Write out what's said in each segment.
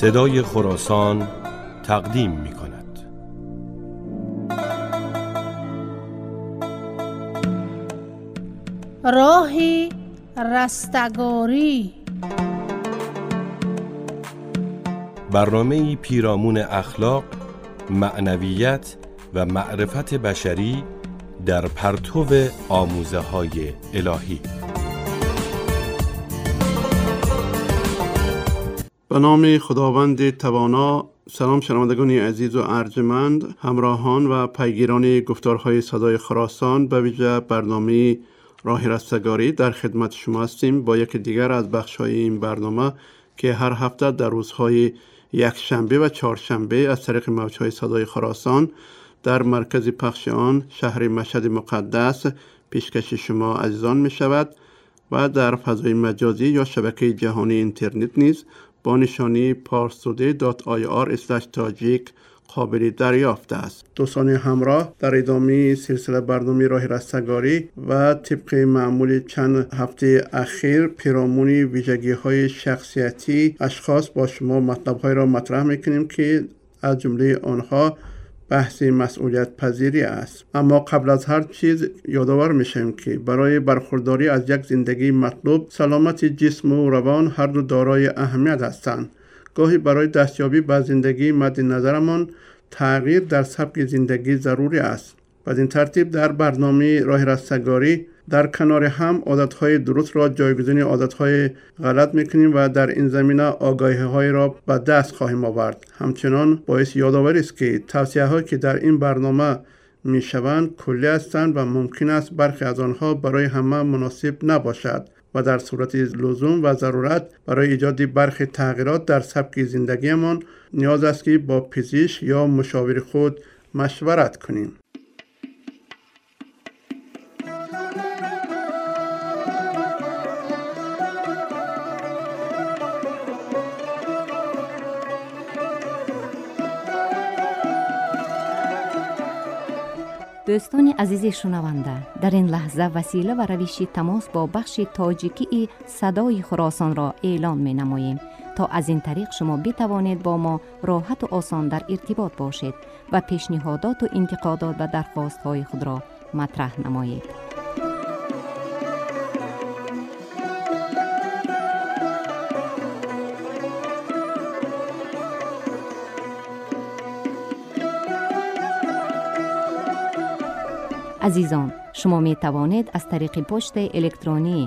صدای خراسان تقدیم می کند. راه رستگاری، برنامه‌ای پیرامون اخلاق، معنویت و معرفت بشری در پرتو آموزه‌های الهی. به نام خداوند توانا. سلام شنوندگان عزیز و ارجمند، همراهان و پیگیران گفتارهای صدای خراسان، به ویژه برنامه راه رستگاری در خدمت شما هستیم با یکی دیگر از بخش‌های این برنامه که هر هفته در روزهای یکشنبه و چهارشنبه از طریق موج‌های صدای خراسان در مرکز پخش آن شهر مشهد مقدس پیشکش شما عزیزان می شود و در فضای مجازی یا شبکه جهانی اینترنت نیز با نشانی parstoday.ir/tajik قابل دریافت است. دوستان همراه، در ادامه سلسله برنامه راه رستگاری و طبق معمول چند هفته اخیر پیرامون ویژگی‌های شخصیتی اشخاص با شما مطلب‌های را مطرح می‌کنیم که از جمله آنها بحث مسئولیت پذیری است. اما قبل از هر چیز یادآور میشیم که برای برخورداری از یک زندگی مطلوب، سلامت جسم و روان هر دو دارای اهمیت هستند. گاهی برای دستیابی به زندگی مد نظرمان تغییر در سبک زندگی ضروری است. بدین ترتیب در برنامه راه رستگاری در کنار هم عادتهای درست را جایگزین عادتهای غلط میکنیم و در این زمینه آگاهی‌های را به دست خواهیم آورد. همچنان باعث یادآوری است که توصیه‌هایی که در این برنامه میشوند کلی هستند و ممکن است برخی از آنها برای همه مناسب نباشد و در صورت لزوم و ضرورت برای ایجاد برخی تغییرات در سبک زندگیمان نیاز است که با پزشک یا مشاور خود مشورت کنیم. دوستان عزیز شنونده، در این لحظه وسیله و روش تماس با بخش تاجیکی صدای خراسان را اعلام می نماییم تا از این طریق شما بتوانید با ما راحت و آسان در ارتباط باشید و پیشنهادات و انتقادات و درخواست های خود را مطرح نمایید. عزیزان، شما می توانید از طریق پست الکترونی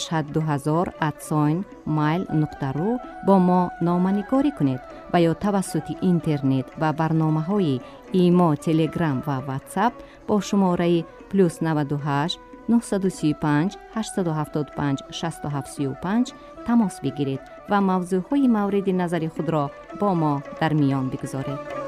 mashhad2000@mail.ru با ما نامه‌نگاری کنید و یا توسط اینترنت و برنامه‌های ایما، تلگرام و واتساپ با شماره +98 935 875 6735 تماس بگیرید و موضوعهای مورد نظر خود را با ما در میان بگذارید.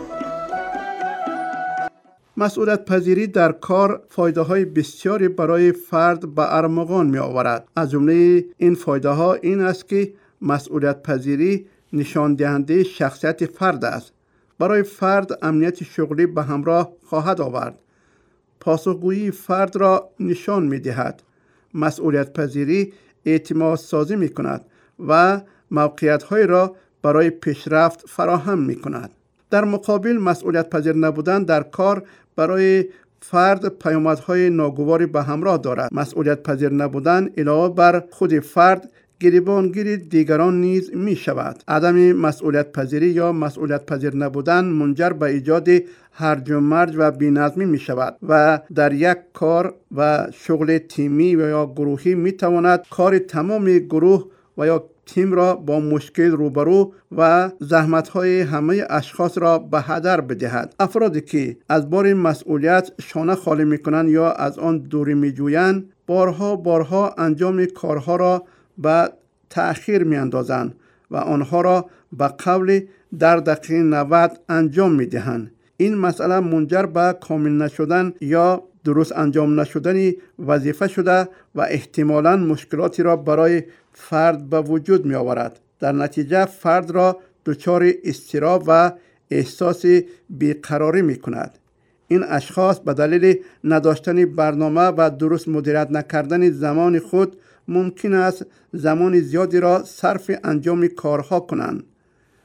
مسئولیت پذیری در کار فایده های بسیاری برای فرد به ارمغان می آورد. از جمله این فایده ها این است که مسئولیت پذیری نشان دهنده شخصیت فرد است. برای فرد امنیت شغلی به همراه خواهد آورد. پاسخگویی فرد را نشان می دهد. مسئولیت پذیری اعتماد سازی می کند و موقعیت های را برای پیشرفت فراهم می کند. در مقابل مسئولیت پذیر نبودن در کار برای فرد پیامدهای ناگواری به همراه دارد. مسئولیت پذیر نبودن علاوه بر خود فرد گریبانگیر دیگران نیز می شود. عدم مسئولیت پذیری یا مسئولیت پذیر نبودن منجر به ایجاد هرج و مرج و بی‌نظمی می شود و در یک کار و شغل تیمی و یا گروهی می تواند کار تمام گروه و یا تیم را با مشکل روبرو و زحمت‌های همه اشخاص را به هدر بدهد. افرادی که از بار مسئولیت شانه خالی می‌کنند یا از آن دوری می‌جویند، بارها انجام کارها را به تأخیر می‌اندازند و آنها را به قول در دقیقه 90 انجام می‌دهند. این مسئله منجر به کامل نشدن یا درست انجام نشدن وظیفه شده و احتمالاً مشکلاتی را برای فرد به وجود می آورد. در نتیجه فرد را دچار اضطراب و احساس بیقراری می کند. این اشخاص به دلیل نداشتن برنامه و درست مدیریت نکردن زمان خود ممکن است زمان زیادی را صرف انجام کارها کنند.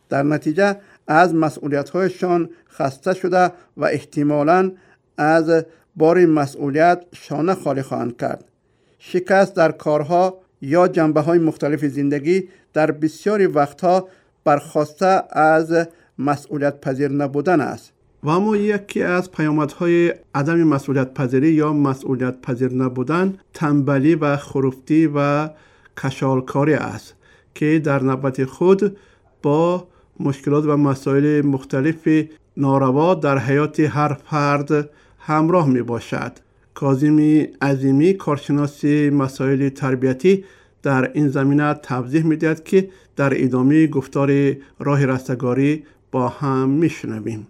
در نتیجه از مسئولیت‌هایشان خسته شده و احتمالاً از بار مسئولیت شانه خالی خواهند کرد. شکست در کارها یا جنبه‌های مختلف زندگی در بسیاری وقتها برخواسته از مسئولیت پذیر نبودن است. و اما یکی از پیامدهای عدم مسئولیت پذیری یا مسئولیت پذیر نبودن تنبلی و خرافتی و کشالکاری است که در نوبت خود با مشکلات و مسائل مختلف ناروا در حیات هر فرد همراه می باشد. کاظم عظیمی کارشناس مسائل تربیتی در این زمینه توضیح می دهد که در ادامه گفتار راه رستگاری با هم می شنویم.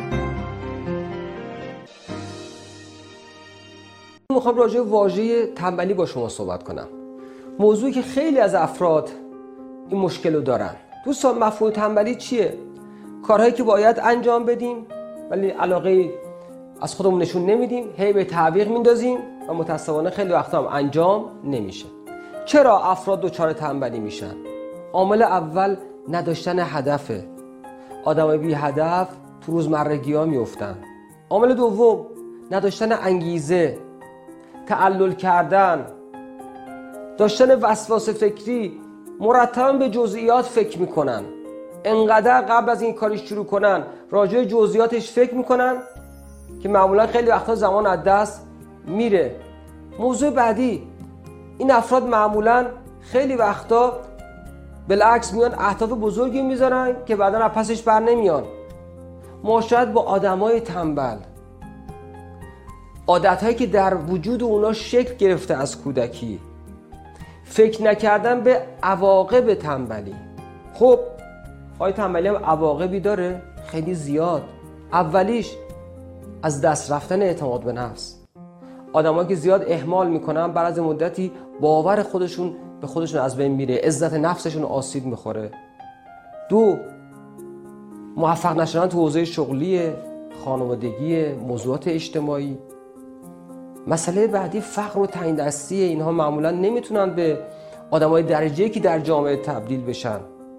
میخوام راجع به واژه تنبلی با شما صحبت کنم. موضوعی که خیلی از افراد این مشکل رو دارن. دوستان، مفهوم تنبلی چیه؟ کارهایی که باید انجام بدیم ولی علاقه از خودمون نشون نمیدیم، هی به تعویق میندازیم و متاسفانه خیلی وقتا هم انجام نمیشه. چرا افراد دچار تنبلی میشن؟ عامل اول نداشتن هدفه. آدمای بی هدف تو روزمرگی‌ها میافتن. عامل دوم نداشتن انگیزه، تعلل کردن، داشتن وسواس فکری، مرتبا به جزئیات فکر میکنن. انقدر قبل از این کارش شروع کنن راجع به جزئیاتش فکر میکنن که معمولا خیلی وقتا زمان از دست میره. موضوع بعدی، این افراد معمولا خیلی وقتا بالعکس میان اهداف بزرگی میذارن که بعدا از پسش بر نمیان. معاشرت با آدمای تنبل، عادتهایی که در وجود اونا شکل گرفته از کودکی، فکر نکردن به عواقب تنبلی. خب آیا تنبلی هم عواقبی داره؟ خیلی زیاد. اولیش از دست رفتن اعتماد به نفس. آدمایی که زیاد اهمال میکنن بعد از مدتی باور خودشون به خودشون از بین میره، عزت نفسشون آسیب میخوره. دو، موفق نشدن تو حوزه شغلی، خانوادگی، موضوعات اجتماعی. مسئله بعدی فقر و تنگ دستی. اینها معمولا نمیتونن به آدمای درجه‌ای که در جامعه تبدیل بشن.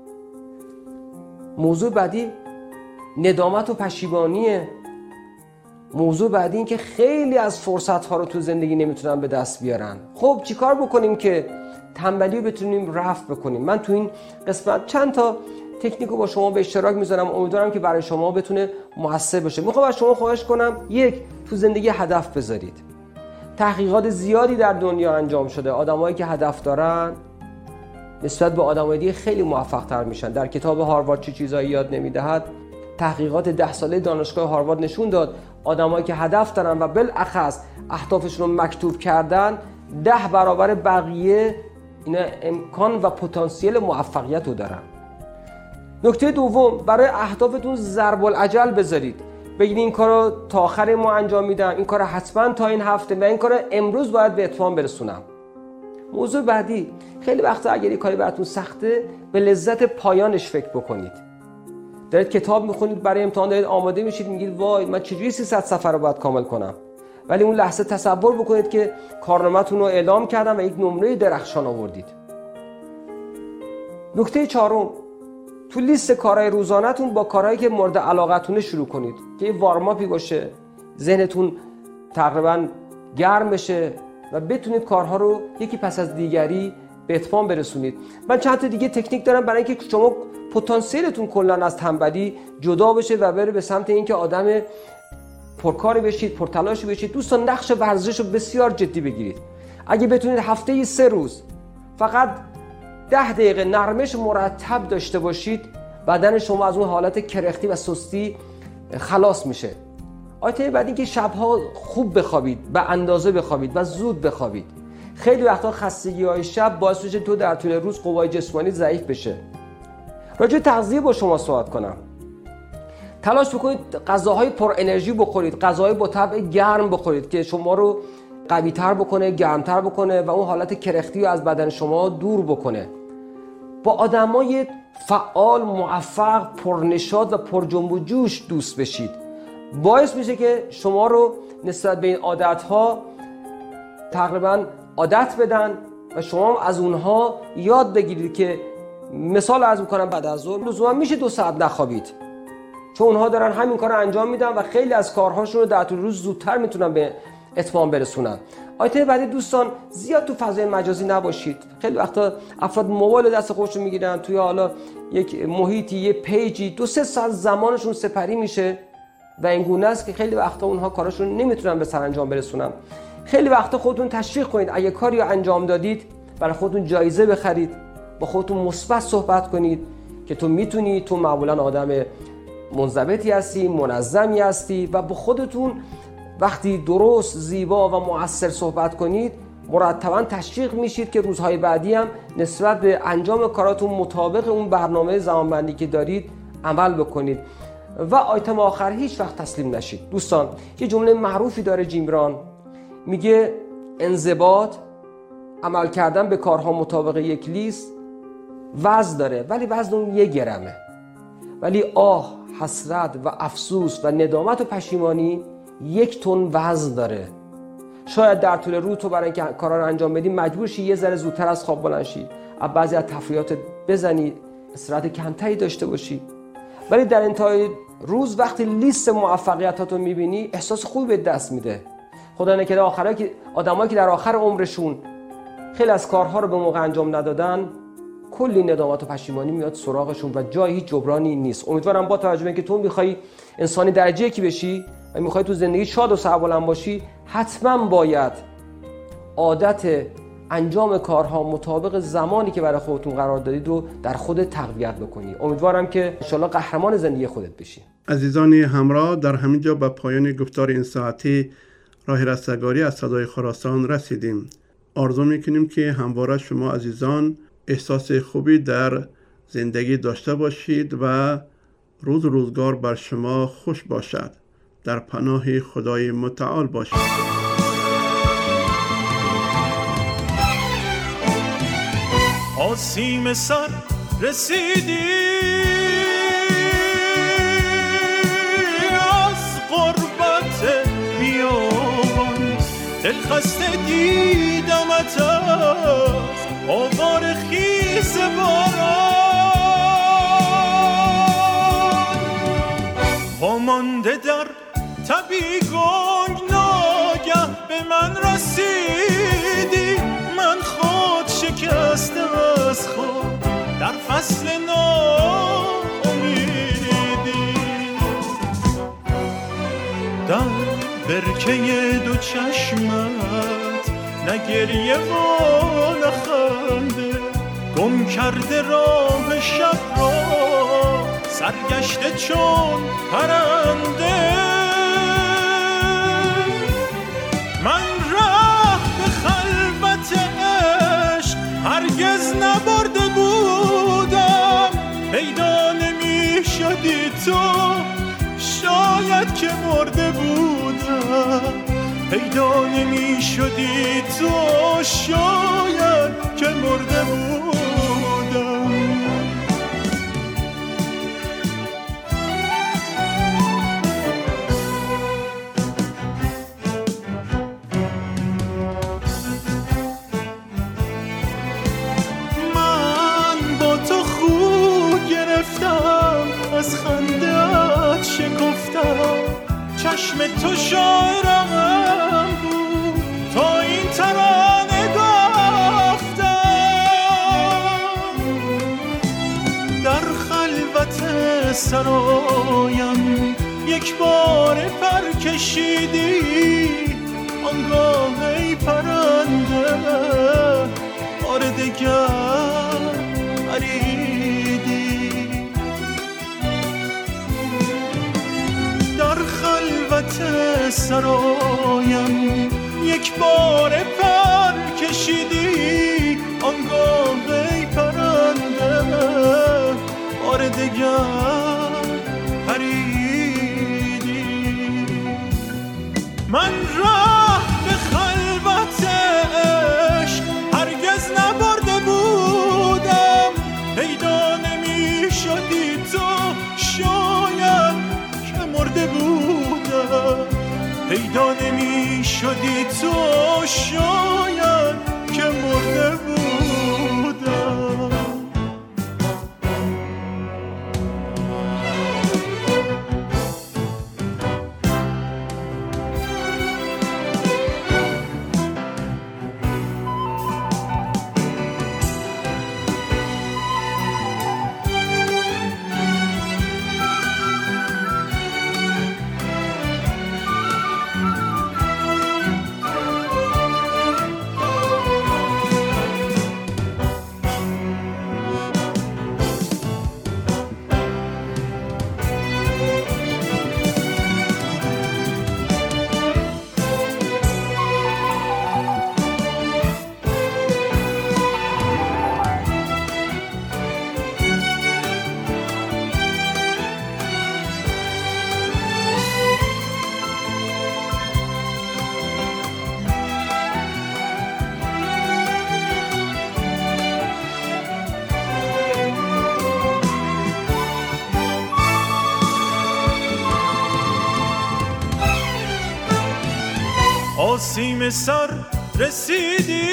موضوع بعدی ندامت و پشیمانیه. موضوع بعدی این که خیلی از فرصت‌ها رو تو زندگی نمیتونن به دست بیارن. خب چیکار بکنیم که تنبلی رو بتونیم رفع بکنیم؟ من تو این قسمت چند تا تکنیک رو با شما به اشتراک میذارم، امیدوارم که برای شما بتونه موثر باشه. میخوام از شما خواهش کنم، یک، تو زندگی هدف بذارید. تحقیقات زیادی در دنیا انجام شده. آدمایی که هدف دارن نسبت به آدمای دیگه خیلی موفق‌تر میشن. در کتاب هاروارد چه چیزایی یاد نمیدهد، تحقیقات 10 ساله دانشگاه هاروارد نشون داد آدمایی که هدف دارن و بالاخص اهدافشون رو مکتوب کردن 10 برابر بقیه اینا امکان و پتانسیل موفقیت رو دارن. نکته دوم، برای اهدافتون ضرب العجل بذارید. بگید این کارو تا آخر ما انجام میدم، این کارو حتما تا این هفته، و این کارو امروز باید به اتمام برسونم. موضوع بعدی، خیلی وقتا اگر این کاری براتون سخته به لذت پایانش فکر بکنید. دارید کتاب میخونید، برای امتحان دارید آماده میشید، میگید وای من چجوری 300 صفحه رو باید کامل کنم، ولی اون لحظه تصور بکنید که کارنامه‌تون رو اعلام کردن و یک نمره درخشان آوردید. نکته چهارم، تو لیست کارهای روزانه‌تون با کارهایی که مورد علاقتونه شروع کنید که یه وارماپی باشه، ذهنتون تقریبا گرم بشه و بتونید کارها رو یکی پس از دیگری به اتمام برسونید. من چند تا دیگه تکنیک دارم برای اینکه شما پتانسیلتون کلا از تنبلی جدا بشه و بره به سمت اینکه آدم پرکاری بشید، پرتلاشی بشید. دوستان، نقش ورزش رو بسیار جدی بگیرید. اگه بتونید هفته‌ای 3 روز فقط 10 دقیقه نرمش مرتب داشته باشید، بدن شما از اون حالت کرختی و سستی خلاص میشه. آیته بعد این که شبها خوب بخوابید، به اندازه بخوابید و زود بخوابید. خیلی وقتا خستگی‌های شب باعث میشه تو در طول روز قوای جسمانی ضعیف بشه. راجع به تغذیه با شما صحبت کنم. تلاش بکنید غذاهای پر انرژی بخورید، غذاهای با طبع گرم بخورید که شما رو قوی‌تر بکنه، گرمتر بکنه و اون حالت کرختی رو از بدن شما دور بکنه. با آدمای فعال، موفق، پرنشاط و پر جنب و جوش دوست بشید. باعث میشه که شما رو نسبت به این عادت‌ها تقریباً عادت بدن و شما از اونها یاد بگیرید که مثال عرض میکنم، بعد از ظهر لزوما میشه 2 ساعت نخوابید، چون اونها دارن همین کار رو انجام میدن و خیلی از کارهاشون رو در طول روز زودتر میتونن به اتمام برسونن. آیتم بعدی دوستان، زیاد تو فضای مجازی نباشید. خیلی وقتا افراد موبایل دست خودشون میگیرن، توی حالا یک محیطی، یه پیجی 2-3 ساعت زمانشون سپری میشه و این گونه است که خیلی وقتا اونها کاراشون نمیتونن به سرانجام برسونن. خیلی وقتا خودتون تشویق کنید، اگه کاری رو انجام دادید برای خودتون جایزه بخرید، با خودتون مثبت صحبت کنید که تو میتونی، تو معمولا آدم منضبطی هستی، منظمی هستی و با خودتون وقتی درست، زیبا و مؤثر صحبت کنید مرتباً تشویق میشید که روزهای بعدی هم نسبت به انجام کاراتون مطابق اون برنامه زمانبندی که دارید عمل بکنید. و آیتم آخر، هیچ وقت تسلیم نشید. دوستان یه جمله معروفی داره جیم ران، میگه انضباط، عمل کردن به کارها مطابق یک لیست وزن داره ولی وزن اون 1 گرمه، ولی آه، حسرت و افسوس و ندامت و پشیمانی 1 تن وزن داره. شاید در طول روز تو برای اینکه کارا رو انجام بدی مجبور شی یه ذره زودتر از خواب بلند شی، از بعضی از تفریحات بزنی، استراحت کمتری داشته باشی، ولی در انتهای روز وقتی لیست موفقیتاتو میبینی احساس خوبی به دست میده. خدا نکنه آدمایی که در آخر عمرشون خیلی از کارها رو به موقع انجام ندادن، کلی ندامت و پشیمانی میاد سراغشون و جای هیچ جبرانی نیست. امیدوارم با توجه به اینکه تو میخوای انسانی درجه یکی بشی و میخوای تو زندگی شاد و سربلند باشی، حتما باید عادت انجام کارها مطابق زمانی که برای خودتون قرار دادید رو در خودت تقویت بکنی. امیدوارم که انشالله قهرمان زندگی خودت بشی. عزیزان همراه، در همین جا به پایان گفتار این ساعتی راه رستگاری از صدای خراسان رسیدیم. آرزو میکنیم که همواره شما عزیزان احساس خوبی در زندگی داشته باشید و روز روزگار بر شما خوش باشد. در پناه خدای متعال باشید. آسیم سر رسیدی از غربت بیابان، دلخسته دیدمت از آوار خیز باران، مانده در تبی گنگ ناگه به من رسیدی، من خود شکسته از خود در فصل ناامیدی، در برکه دو چشمت نه گریه و نه خنده، گم کرده راه شب را سرگشته چون پرنده، من راه به خلوت عشق هرگز نبرده بودم، پیدا نمی شدی تو شاید که مرده بودم، پیدا نمی شدی تو شاید که مرده بودم. از خنده‌ات شکفتم، چشم تو شاعرم بود تا این ترانه گفتم، در خلوت سرایم یک بار پر کشیدی، آنگاه ای پرنده بار دگر پریدی، در خلوت سرایم یک بار پر کشیدی، آنگاه ای پرنده بار دگر پریدی، من راه به خلوت عشق هرگز نبرده بودم، پیدا نمی شدی تو شاید مرده بودم، پیدا نمی شدی تو شاید که مرده بودم. آسیم سر رسیدی،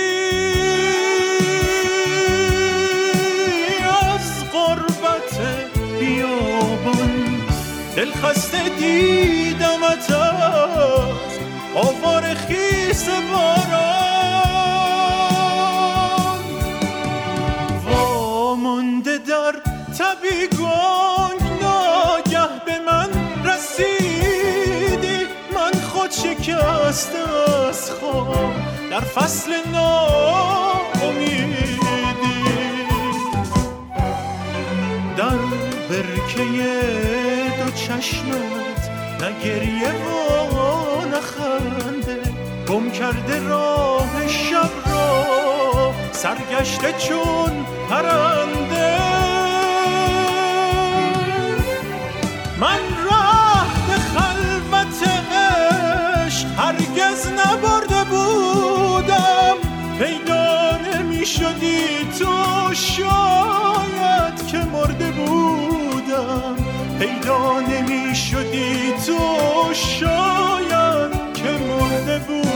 از غربت بیابان دل خسته دیدمت، از آوار خیس باران وامانده در تبی گنگ، ناگه به من رسیدی، من خود شکسته از خواب در فصل ناامیدی، در برکه دو چشمت نه گریه و نه خنده، گم کرده راه شب را سرگشته چون پرنده، من راه به خلوت عشق هرگز نبرده بودم، پیدا نمی شدی تو شاید که مرده بودم، پیدا نمی شدی تو شاید که مرده بودم.